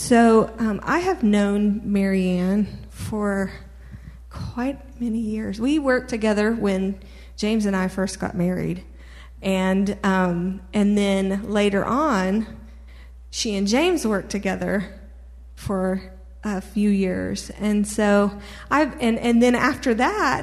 So I have known Marianne for quite many years. We worked together when James and I first got married. And then later on, she and James worked together for a few years. And so and then after that,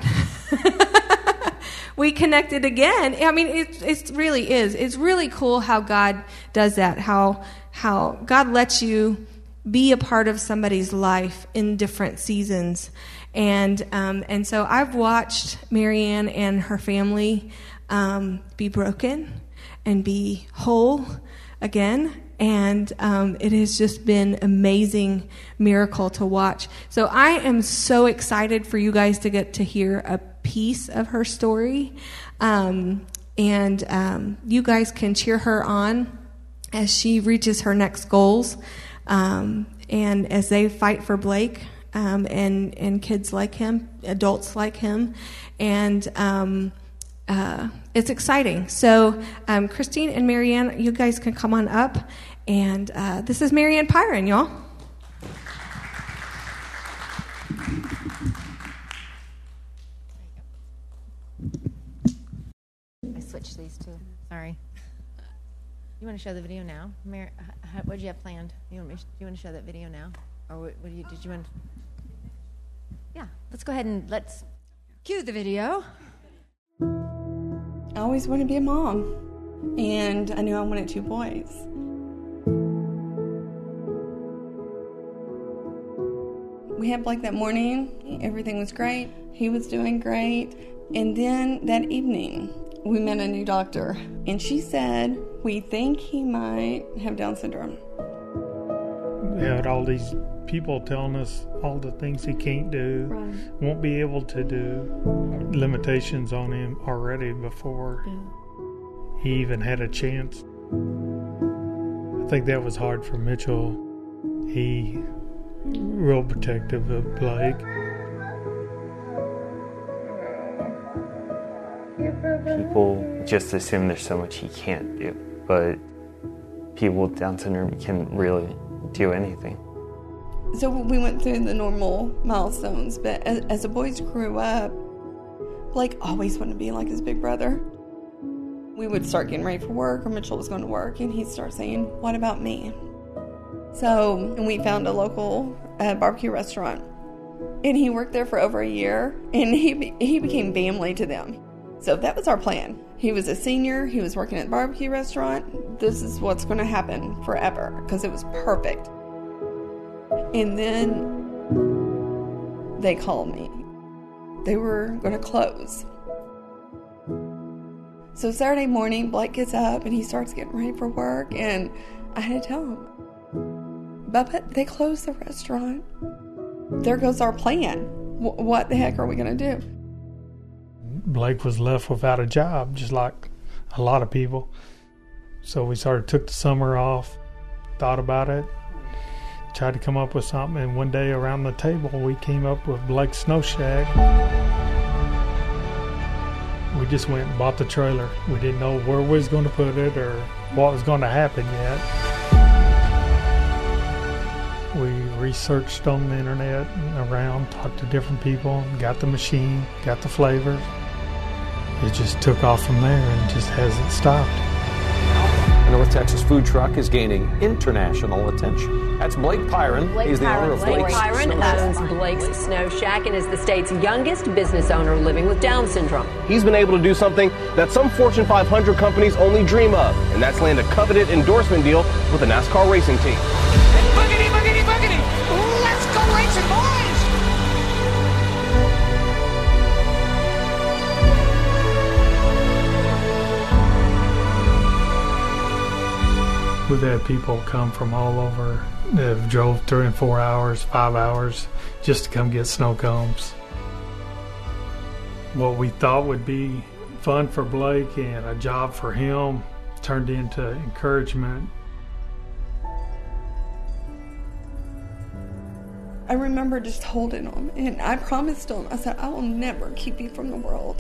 we connected again. I mean, it really is. It's really cool how God does that, how God lets you be a part of somebody's life in different seasons. And so I've watched Marianne and her family be broken and be whole again. And it has just been amazing miracle to watch. So I am so excited for you guys to get to hear a piece of her story. And you guys can cheer her on as she reaches her next goals. And as they fight for Blake, and kids like him, adults like him. And it's exciting. So Christine and Marianne, you guys can come on up. And this is Marianne Pyron, y'all. I switched these two. Sorry. You want to show the video now? What did you have planned? You want to show that video now? Or did you want to? Yeah, let's go ahead and let's cue the video. I always wanted to be a mom, and I knew I wanted 2 boys. We had Blake that morning. Everything was great. He was doing great. And then that evening, we met a new doctor, and she said, we think he might have Down syndrome. We had all these people telling us all the things he can't do, right, won't be able to do, limitations on him already before he even had a chance. I think that was hard for Mitchell. He real protective of Blake. People just assume there's so much he can't do, but people with Down syndrome can really do anything. So we went through the normal milestones, but as the boys grew up, Blake always wanted to be like his big brother. We would start getting ready for work, or Mitchell was going to work, and he'd start saying, what about me? So we found a local barbecue restaurant, and he worked there for over a year, and he became family to them. So that was our plan. He was a senior, he was working at the barbecue restaurant. This is what's going to happen forever, because it was perfect. And then they called me. They were going to close. So Saturday morning, Blake gets up and he starts getting ready for work, and I had to tell him, Bubba, they closed the restaurant. There goes our plan. What the heck are we going to do? Blake was left without a job, just like a lot of people. So we took the summer off, thought about it, tried to come up with something, and one day around the table we came up with Blake's Snow Shack. We just went and bought the trailer. We didn't know where we was going to put it or what was going to happen yet. We researched on the internet and around, talked to different people, got the machine, got the flavors. It just took off from there and just hasn't stopped. The North Texas food truck is gaining international attention. That's Blake Pyron. He's the owner of Blake's Pyron owns Blake's Snow Shack and is the state's youngest business owner living with Down syndrome. He's been able to do something that some Fortune 500 companies only dream of, and that's land a coveted endorsement deal with a NASCAR racing team. Boogity, boogity, boogity! Let's go racing, boys! We've had people come from all over that have drove 3 and 4 hours, 5 hours just to come get snow cones. What we thought would be fun for Blake and a job for him turned into encouragement. I remember just holding him, and I promised him, I said, I will never keep you from the world.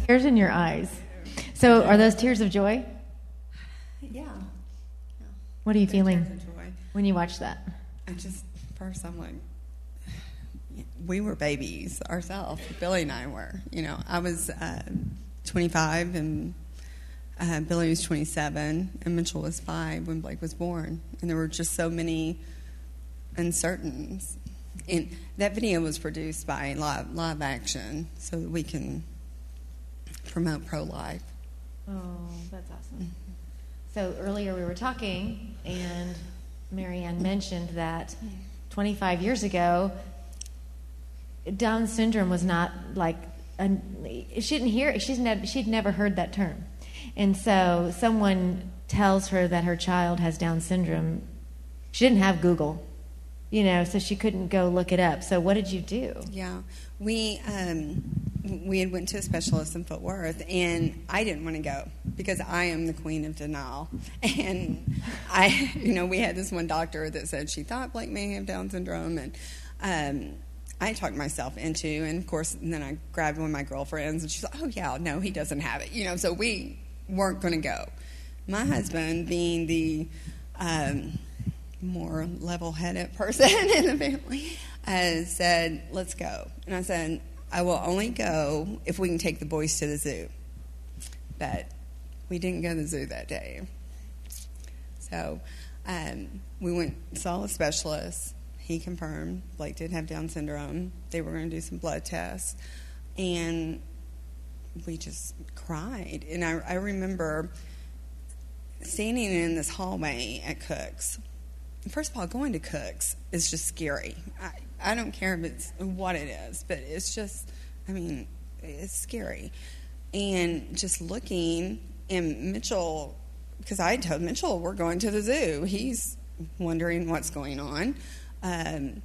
Tears in your eyes. So are those tears of joy? Yeah. What are you feeling Tears of joy. when you watch that? First I'm like, we were babies ourselves. Billy and I were. I was 25 and Billy was 27 and Mitchell was 5 when Blake was born. And there were just so many uncertainties. And that video was produced by Live Action so that we can promote pro-life. Oh, that's awesome. So earlier we were talking, and Marianne mentioned that 25 years ago, Down syndrome was not like she'd never heard that term, and so someone tells her that her child has Down syndrome. She didn't have Google, so she couldn't go look it up. So what did you do? Yeah, we had went to a specialist in Fort Worth, and I didn't want to go because I am the queen of denial. And we had this one doctor that said she thought Blake may have Down syndrome, and I talked myself into, and of course, then I grabbed one of my girlfriends, and she's like, "Oh yeah, no, he doesn't have it," So we weren't going to go. My husband, being the more level-headed person in the family, said, "Let's go." And I said, "I will only go if we can take the boys to the zoo." But we didn't go to the zoo that day. So we went and saw a specialist. He confirmed Blake did have Down syndrome. They were going to do some blood tests. And we just cried. And I remember standing in this hallway at Cook's. First of all, going to Cook's is just scary. I don't care if it's what it is, but it's just, it's scary. And just looking, and Mitchell, because I told Mitchell we're going to the zoo. He's wondering what's going on. And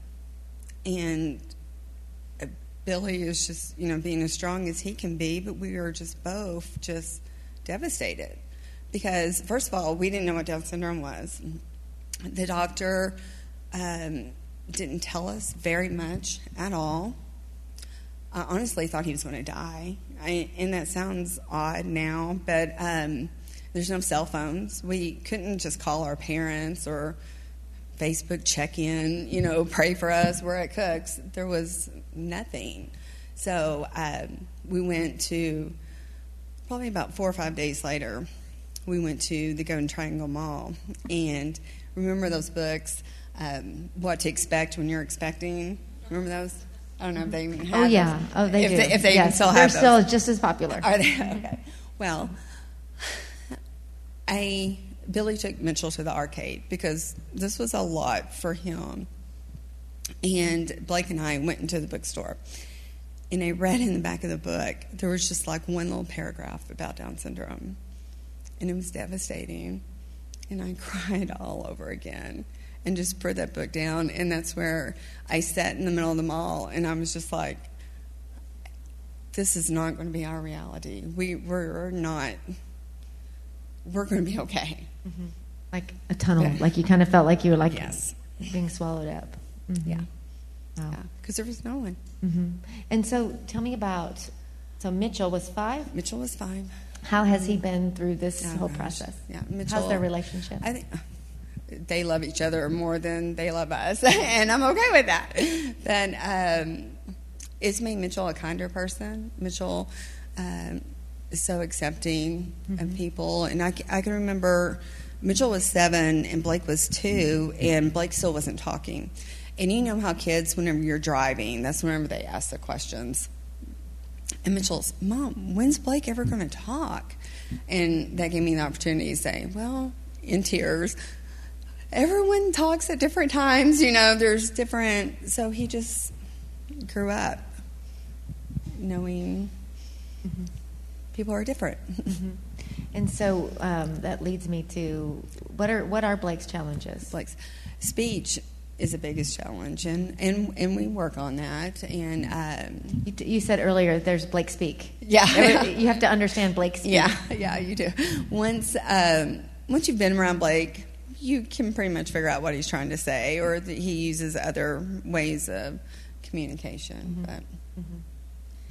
Billy is just, being as strong as he can be, but we were just both just devastated. Because, first of all, we didn't know what Down syndrome was. The doctor didn't tell us very much at all. I honestly thought he was going to die. And that sounds odd now, but there's no cell phones. We couldn't just call our parents or Facebook check-in, pray for us. We're at Cook's. There was nothing. So we went to, probably about 4 or 5 days later, we went to the Golden Triangle Mall. And remember those books, What to Expect When You're Expecting? Remember those? I don't know if they even have those. Yeah. Oh, they do. If they even still have those. They're still just as popular. Are they? Okay. Well, Billy took Mitchell to the arcade because this was a lot for him. And Blake and I went into the bookstore. And I read in the back of the book, there was just like one little paragraph about Down syndrome. And it was devastating. And I cried all over again and just put that book down. And that's where I sat in the middle of the mall, and I was just like, this is not going to be our reality. We're not. We're going to be okay. Mm-hmm. Like a tunnel. Like you kind of felt like you were like yes. being swallowed up. Mm-hmm. Yeah. Wow. Yeah, because there was no one. Mm-hmm. And so tell me about, so Mitchell was 5? Mitchell was 5. How has he been through this whole process? Yeah, Mitchell. How's their relationship? I think they love each other more than they love us, and I'm okay with that. Then it's made Mitchell a kinder person. Mitchell is so accepting of people, and I can remember Mitchell was 7 and Blake was 2, and Blake still wasn't talking. And you know how kids, whenever you're driving, that's whenever they ask the questions. And Mitchell's, Mom, when's Blake ever going to talk? And that gave me the opportunity to say, well, in tears, everyone talks at different times, there's different. So he just grew up knowing people are different. Mm-hmm. And so that leads me to, what are Blake's challenges? Blake's speech is the biggest challenge, and we work on that. And you said earlier there's Blake Speak. Yeah. You have to understand Blake Speak. Yeah, you do. Once you've been around Blake, you can pretty much figure out what he's trying to say, or that he uses other ways of communication. But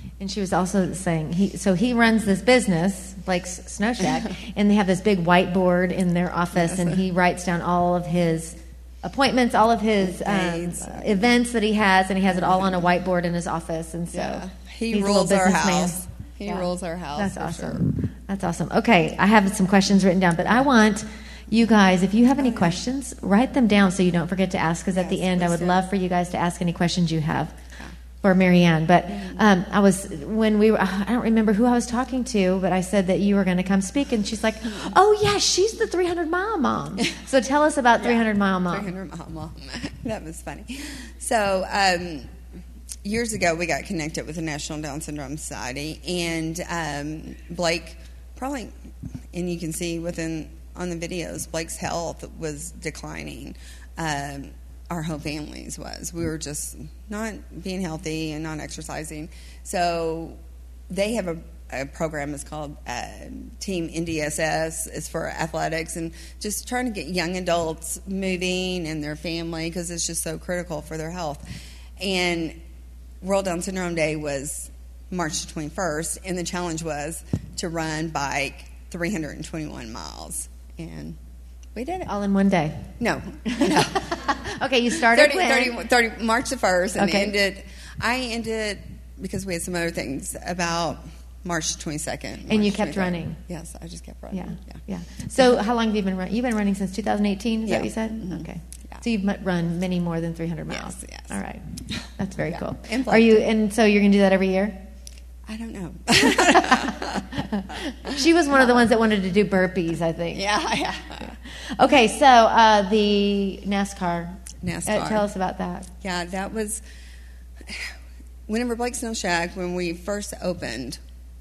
And she was also saying, he runs this business, Blake's Snow Shack, and they have this big whiteboard in their office, and he writes down all of his appointments, all of his events that he has, and he has it all on a whiteboard in his office. And so he rules our house. He rules our house. That's awesome. Sure. That's awesome. Okay, I have some questions written down, but I want you guys, if you have any questions, write them down so you don't forget to ask, because at the end I would love for you guys to ask any questions you have for Marianne. But I don't remember who I was talking to, but I said that you were going to come speak, and she's like, oh yeah, she's the 300-mile mom. So tell us about 300-mile mom. 300-mile mom. That was funny. So years ago we got connected with the National Down Syndrome Society, and Blake probably, and you can see on the videos, Blake's health was declining. Our whole families was. We were just not being healthy and not exercising. So they have a program. It's called Team NDSS. It's for athletics and just trying to get young adults moving and their family, because it's just so critical for their health. And World Down Syndrome Day was March 21st, and the challenge was to run bike 321 miles. And we did it. All in one day? No. Okay, you started March the 1st, and I ended, because we had some other things, about March 22nd. And you kept running? Yes, I just kept running. Yeah. So how long have you been running? You've been running since 2018, is that what you said? Mm-hmm. Okay. Yeah. So you've run many more than 300 miles. Yes. All right. That's very cool. And so you're going to do that every year? I don't know. She was one of the ones that wanted to do burpees, I think. Yeah. Okay, so the NASCAR. Tell us about that. Yeah, that was whenever Blake's Snow Shack, when we first opened,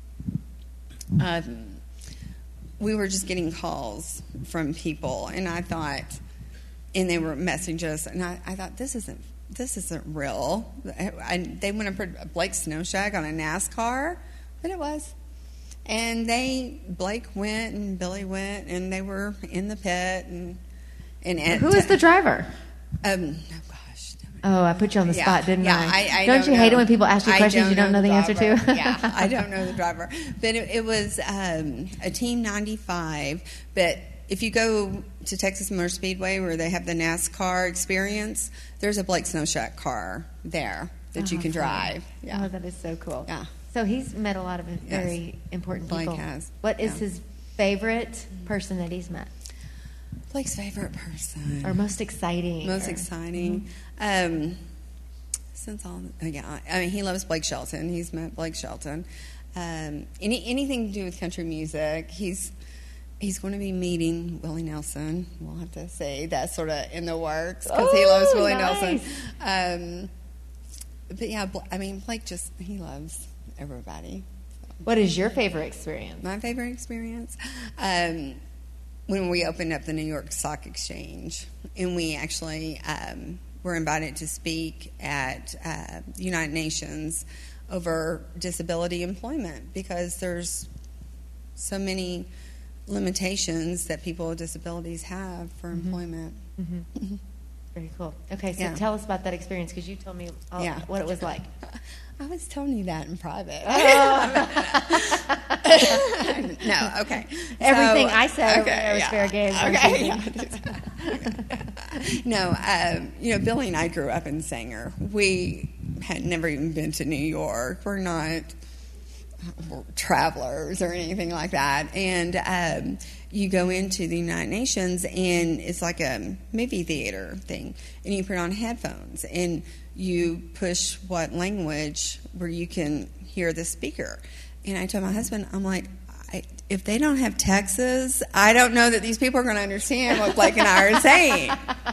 we were just getting calls from people, and I thought, and they were messaging us, and I thought, this isn't real. They want to put Blake's Snow Shack on a NASCAR, but it was. And Blake went and Billy went, and they were in the pit. And who is the driver? Oh gosh. Oh, I put you on the spot, didn't I? I don't you hate it when people ask you questions you don't know the answer to? Yeah, I don't know the driver, but it was a Team 95. But if you go to Texas Motor Speedway, where they have the NASCAR experience, there's a Blake Snow Shack car there that you can drive. Yeah. Oh, that is so cool. Yeah. So he's met a lot of very important people. Blake has. What is his favorite person that he's met? Blake's favorite person. Or most exciting? Since all, he loves Blake Shelton. He's met Blake Shelton. Anything to do with country music. He's going to be meeting Willie Nelson. We'll have to say that's sort of in the works, because he loves Willie Nelson. But yeah, Blake he loves everybody. What is your favorite experience? My favorite experience? When we opened up the New York Stock Exchange, and we actually were invited to speak at the United Nations over disability employment, because there's so many limitations that people with disabilities have for employment. Mm-hmm. Very cool. Okay, so tell us about that experience, because you told me what it was like. I was telling you that in private. No, okay. Everything I said was fair game. Okay. No, Billy and I grew up in Sanger. We had never even been to New York. We're not travelers or anything like that. And you go into the United Nations, and it's like a movie theater thing, and you put on headphones, and you push what language where you can hear the speaker. And I told my husband, I'm like, if they don't have Texas, I don't know that these people are going to understand what Blake and I are saying.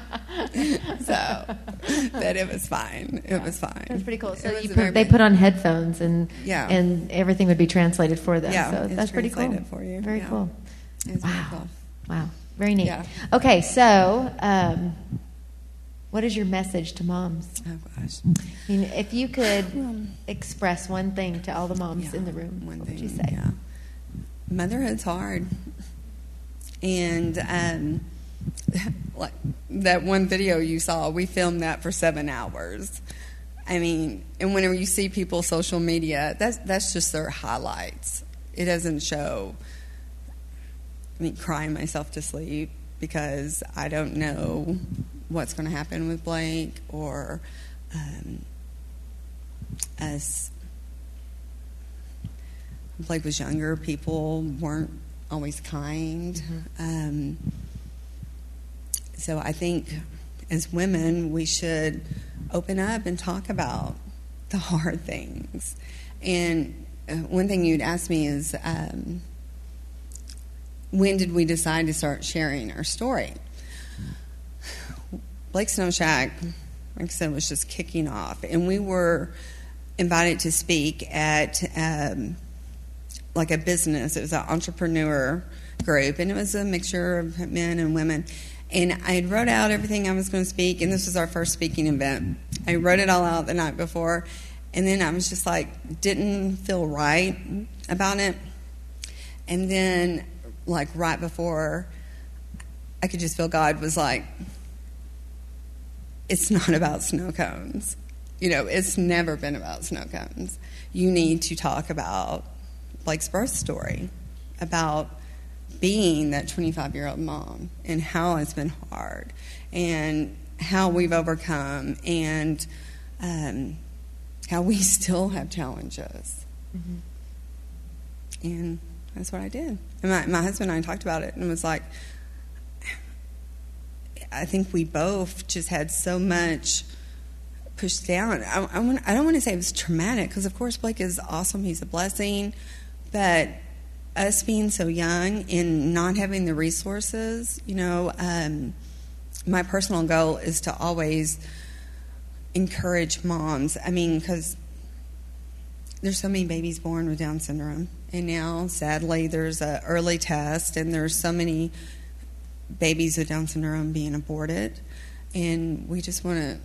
But it was fine. It was fine. That's pretty cool. So they put on headphones, and everything would be translated for them. Yeah, so that's pretty cool. For you. Very cool. It's very cool. Wow. Very neat. Yeah. Okay, so what is your message to moms? Oh, gosh. If you could express one thing to all the moms in the room, what would you say? Yeah. Motherhood's hard. And like that one video you saw, we filmed that for 7 hours. I mean, and whenever you see people's social media, that's just their highlights. It doesn't show me crying myself to sleep because I don't know what's going to happen with Blake, or as Blake was younger, people weren't always kind. So I think as women, we should open up and talk about the hard things. And one thing you'd ask me is, when did we decide to start sharing our story? Blake Snow Shack, like I said, was just kicking off. And we were invited to speak at like a business. It was an entrepreneur group, and it was a mixture of men and women. And I wrote out everything I was going to speak, and this was our first speaking event. I wrote it all out the night before, and then I was just like, didn't feel right about it. And then, like right before, I could just feel God was like, it's not about snow cones. You know, it's never been about snow cones. You need to talk about Blake's birth story, about being that 25-year-old mom and how it's been hard and how we've overcome and how we still have challenges. And that's what I did. And my husband and I talked about it and was like, I think we both just had so much pushed down. I don't want to say it was traumatic, because of course Blake is awesome. He's a blessing. But us being so young and not having the resources, you know, my personal goal is to always encourage moms. I mean, because there's so many babies born with Down syndrome. And now, sadly, there's an early test, and there's so many babies with Down syndrome being aborted. And we just want to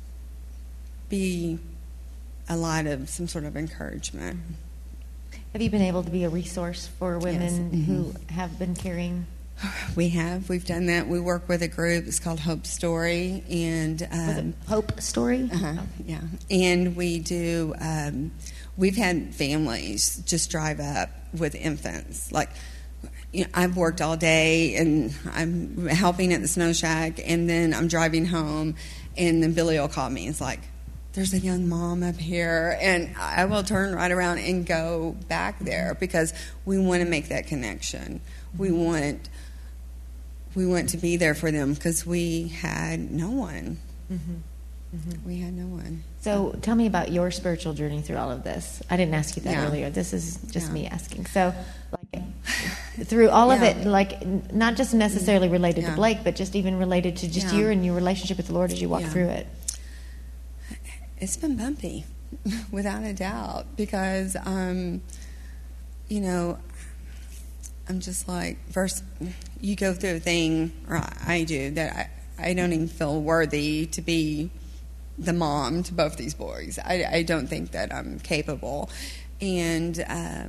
be a light of some sort of encouragement. Have you been able to be a resource for women who have been carrying? We have. We've done that. We work with a group. It's called Hope Story. And was it Hope Story? Yeah. And we do, we've had families just drive up with infants. Like, you know, I've worked all day, and I'm helping at the Snow Shack, and then I'm driving home, and then Billy will call me. It's like, there's a young mom up here, and I will turn right around and go back there because we want to make that connection. We want to be there for them because we had no one. We had no one. So tell me about your spiritual journey through all of this. I didn't ask you that earlier. This is just me asking. So, like, through all of it, like, not just necessarily related to Blake, but just even related to just you and your relationship with the Lord as you walk through it. It's been bumpy, without a doubt, because, you know, I'm just like, first, you go through a thing, or I do, that I don't even feel worthy to be the mom to both these boys. I don't think that I'm capable. And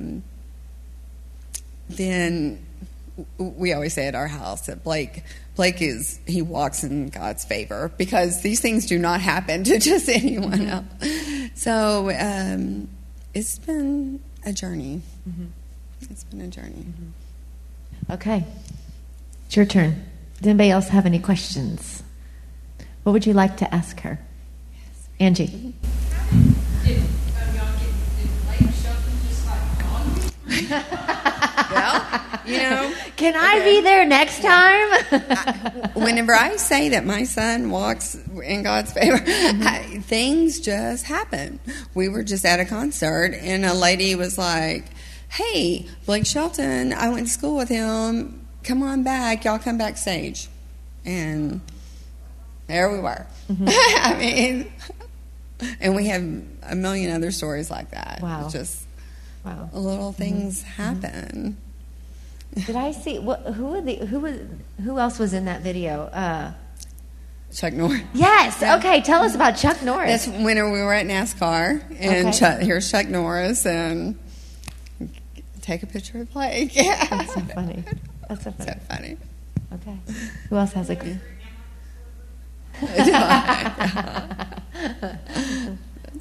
then we always say at our house that Blake he walks in God's favor, because these things do not happen to just anyone else. So it's been a journey. It's been a journey. Okay. It's your turn. Does anybody else have any questions? What would you like to ask her? Angie. Did Blake Shelton just like gone? Well, you know. Can I be there next time? Whenever I say that my son walks in God's favor, things just happen. We were just at a concert, and a lady was like, hey, Blake Shelton, I went to school with him. Come on back. Y'all come backstage. And there we were. I mean, and we have a million other stories like that. Wow. Just little things happen. Did I see who else was in that video? Chuck Norris. Yes. Okay. Tell us about Chuck Norris. That's when we were at NASCAR, and here's Chuck Norris, and take a picture of Blake. That's so funny. That's so funny. So funny. Okay. Who else has a?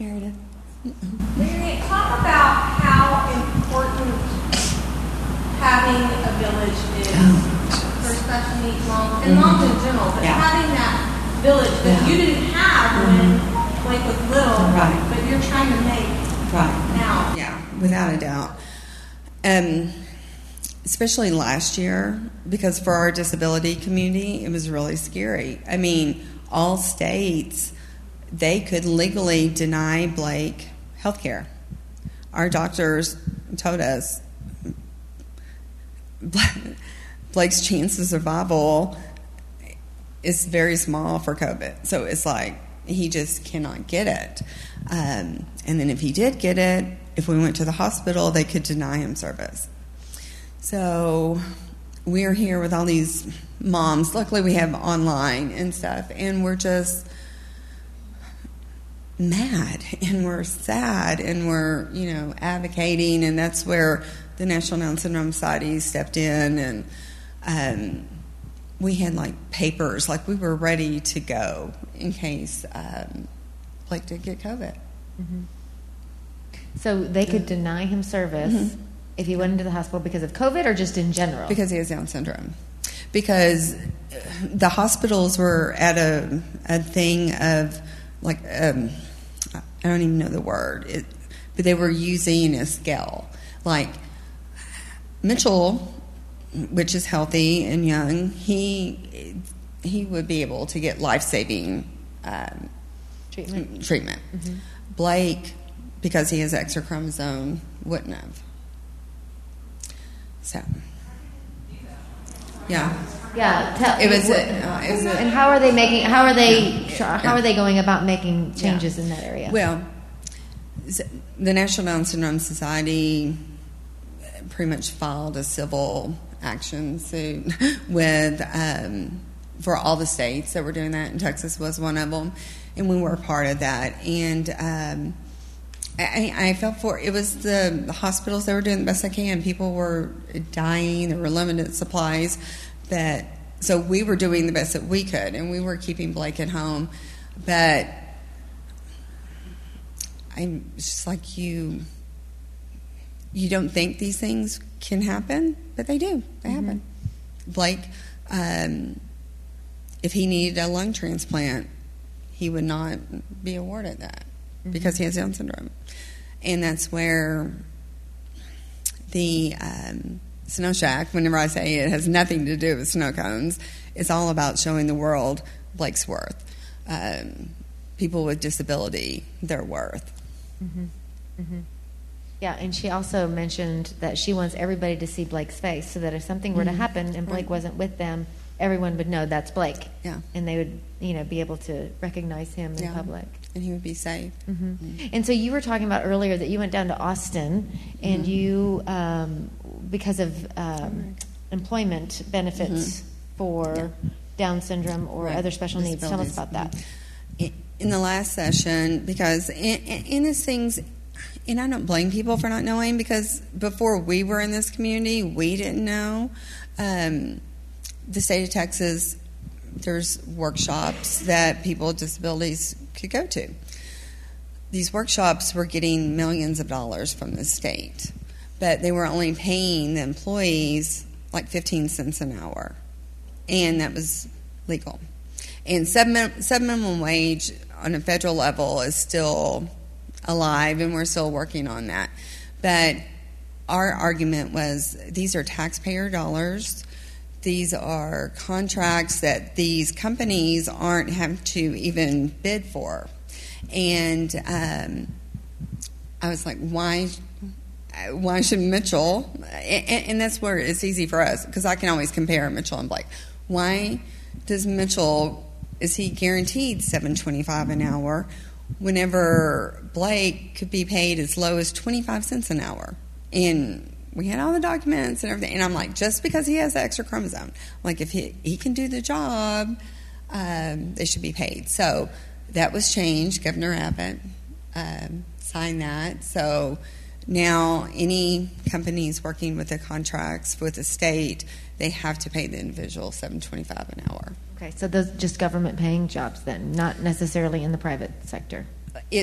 Meredith. Mary, talk about how important having a village is for special needs moms and moms in general, but having that village that you didn't have when Blake was little, but you're trying to make now. Yeah, without a doubt. Especially last year, because for our disability community, it was really scary. I mean, all states, they could legally deny Blake health care. Our doctors told us Blake's chance of survival is very small for COVID. So it's like he just cannot get it. And then if he did get it, if we went to the hospital, they could deny him service. So we're here with all these moms. Luckily, we have online and stuff, and we're just mad, and we're sad, and we're, advocating, and that's where the National Down Syndrome Society stepped in, and we had, papers, we were ready to go in case Blake did get COVID. Mm-hmm. So they could deny him service if he went into the hospital because of COVID or just in general? Because he has Down syndrome. Because the hospitals were at a thing of, I don't even know the word, but they were using a scale. Mitchell, which is healthy and young, he would be able to get life-saving treatment. Mm-hmm. Blake, because he has extra chromosome, wouldn't have. So, yeah. And how are they making? How are they going about making changes in that area? Well, the National Down Syndrome Society pretty much filed a civil action suit with for all the states that were doing that, and Texas was one of them, and we were a part of that. And I felt for it was the hospitals that were doing the best they can. People were dying. There were limited supplies. So we were doing the best that we could, and we were keeping Blake at home. But I'm just like you don't think these things can happen, but they do. They happen. Blake, if he needed a lung transplant, he would not be awarded that because he has Down syndrome. And that's where the Snow Shack, whenever I say it has nothing to do with snow cones, it's all about showing the world Blake's worth. People with disability, their worth. Mm-hmm. Mm-hmm. Yeah, and she also mentioned that she wants everybody to see Blake's face so that if something were to happen and Blake wasn't with them, everyone would know that's Blake. Yeah. And they would, be able to recognize him in public. And he would be safe. Mm-hmm. And so you were talking about earlier that you went down to Austin and you, because of employment benefits for Down syndrome or other special needs. Tell us about that. In the last session, because in these things, and I don't blame people for not knowing, because before we were in this community, we didn't know. The state of Texas, there's workshops that people with disabilities could go to. These workshops were getting millions of dollars from the state, but they were only paying the employees 15 cents an hour, and that was legal. And sub-minimum wage on a federal level is still alive, and we're still working on that. But our argument was these are taxpayer dollars. These are contracts that these companies aren't having to even bid for. And I was like, why should Mitchell, and that's where it's easy for us, because I can always compare Mitchell and Blake. Why does Mitchell, is he guaranteed $7.25 an hour whenever Blake could be paid as low as 25 cents an hour? And we had all the documents and everything. And I'm like, just because he has the extra chromosome, if he can do the job, they should be paid. So that was changed. Governor Abbott signed that. So now any companies working with the contracts with the state, they have to pay the individual $7.25 an hour. Okay, so those just government paying jobs then, not necessarily in the private sector. It's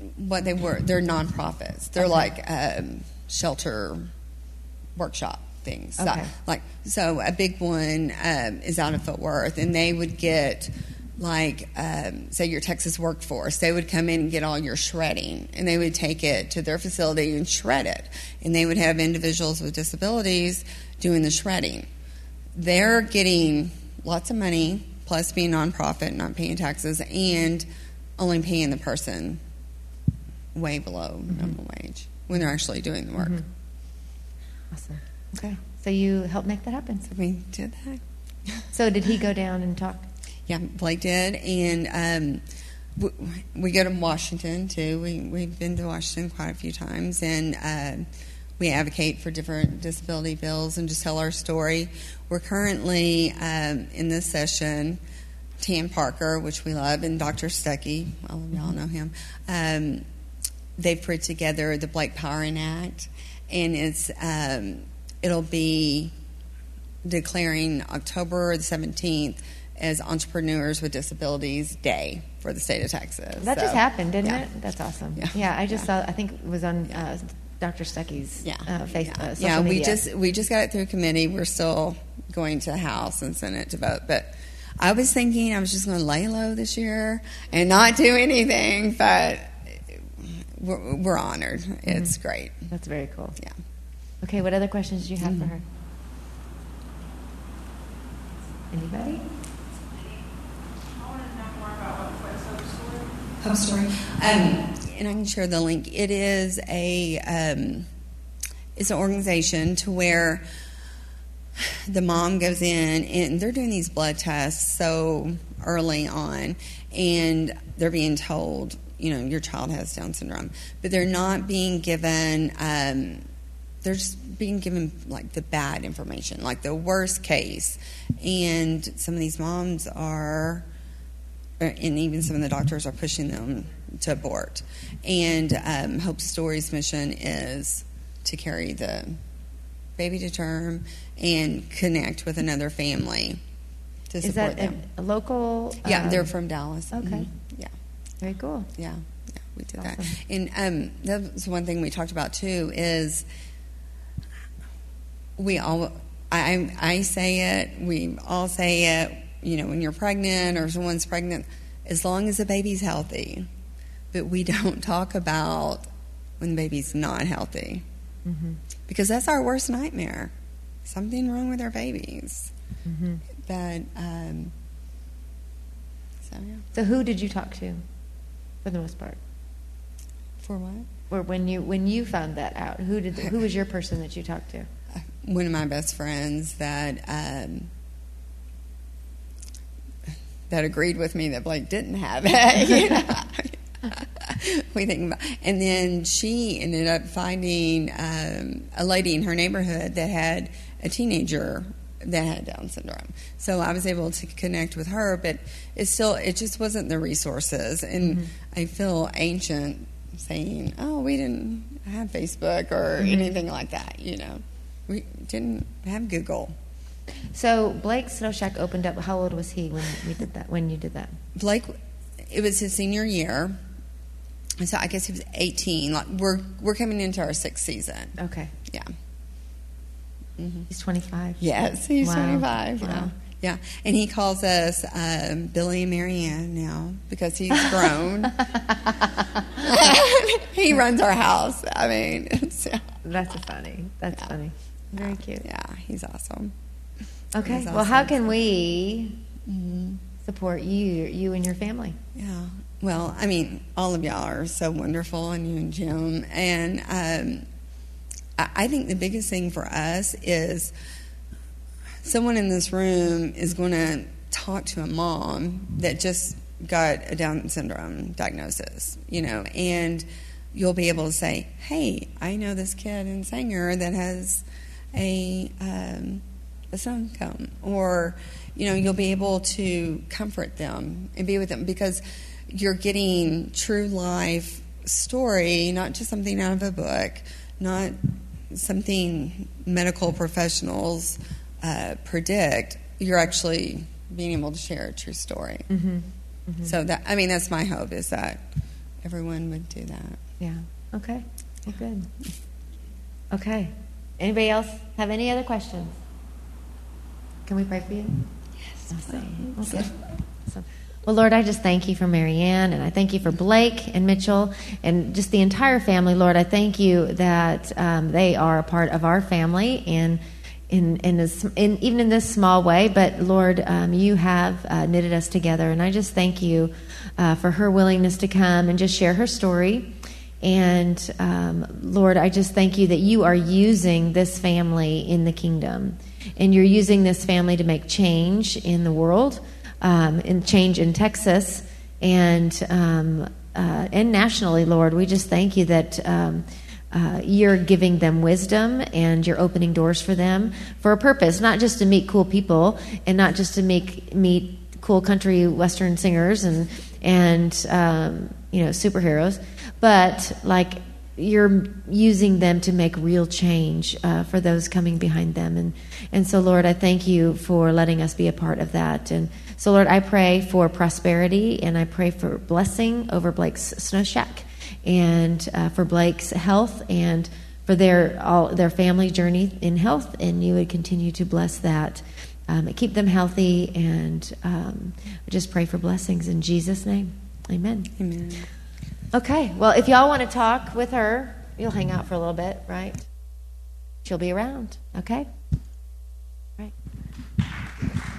what they were. They're nonprofits. They're like shelter workshop things. Okay. So a big one is out of Fort Worth, and they would get say your Texas Workforce. They would come in and get all your shredding, and they would take it to their facility and shred it. And they would have individuals with disabilities doing the shredding. They're getting lots of money, plus being nonprofit, not paying taxes, and only paying the person way below minimum wage when they're actually doing the work. Awesome. Okay. So you helped make that happen. So we did that. So did he go down and talk? Yeah, Blake did. And we go to Washington, too. We've been to Washington quite a few times. And we advocate for different disability bills and just tell our story. We're currently in this session, Tam Parker, which we love, and Dr. Stuckey, all of y'all know him. They've put together the Blake Powering Act, and it'll be declaring October the 17th as Entrepreneurs with Disabilities Day for the state of Texas. That just happened, didn't yeah. it? That's awesome. Yeah, yeah I just saw. I think it was on Dr. Stuckey's Facebook. Yeah, media. we just got it through committee. We're still going to House and Senate to vote, but I was thinking I was just going to lay low this year and not do anything, but we're honored. It's great. That's very cool. Yeah. Okay, what other questions do you have for her? Anybody? I want to know more about what Hub Story. And I can share the link. It is it's an organization to where the mom goes in and they're doing these blood tests so early on, and they're being told, your child has Down syndrome, but they're not being given. They're just being given the bad information, like the worst case, and some of these moms are. And even some of the doctors are pushing them to abort. And Hope Story's mission is to carry the baby to term and connect with another family to support them. Is that a local? Yeah, they're from Dallas. Okay. Mm-hmm. Yeah. Very cool. Yeah, we did awesome. that. And that was one thing we talked about, too, is I say it, we all say it, when you're pregnant or someone's pregnant, as long as the baby's healthy. But we don't talk about when the baby's not healthy. Because that's our worst nightmare. Something wrong with our babies. But, So who did you talk to, for the most part? For what? Or when you found that out, who was your person that you talked to? One of my best friends that agreed with me that Blake didn't have it. We think about, and then she ended up finding a lady in her neighborhood that had a teenager that had Down syndrome. So I was able to connect with her, but it just wasn't the resources. And I feel ancient saying, "Oh, we didn't have Facebook or anything like that." We didn't have Google. So Blake Snow Shack opened up. How old was he when we did that? When you did that? Blake, it was his senior year, so I guess he was 18. We're coming into our 6th season. Okay. Yeah. He's 25. Yes, he's 25. Wow. Yeah, and he calls us Billy and Marianne now because he's grown. He runs our house. I mean, that's funny. That's funny. Very cute. Yeah, he's awesome. Okay. He's well, awesome. how can we support you and your family? Yeah. Well, I mean, all of y'all are so wonderful, and you and Jim. And I think the biggest thing for us is someone in this room is going to talk to a mom that just got a Down syndrome diagnosis, and you'll be able to say, "Hey, I know this kid in Sanger that has a son come," or you'll be able to comfort them and be with them because you're getting true life story, not just something out of a book, not something medical professionals predict. You're actually being able to share a true story. So that's my hope, is that everyone would do that. Yeah. Okay. Well, good. Okay. Anybody else have any other questions? Can we pray for you? Yes. Okay. Awesome. Well, Lord, I just thank you for Marianne, and I thank you for Blake and Mitchell and just the entire family. Lord, I thank you that they are a part of our family and even in this small way. But Lord, you have knitted us together, and I just thank you for her willingness to come and just share her story. And Lord, I just thank you that you are using this family in the kingdom, and you're using this family to make change in the world. And change in Texas and nationally, Lord. We just thank you that you're giving them wisdom and you're opening doors for them for a purpose, not just to meet cool people and not just to meet cool country western singers and superheroes, but like you're using them to make real change for those coming behind them. And so, Lord, I thank you for letting us be a part of that. And so, Lord, I pray for prosperity and I pray for blessing over Blake's Snow Shack and for Blake's health and for their family journey in health. And you would continue to bless that, keep them healthy, and just pray for blessings in Jesus' name. Amen. Amen. Okay. Well, if y'all want to talk with her, you'll hang out for a little bit, right? She'll be around. Okay. Right.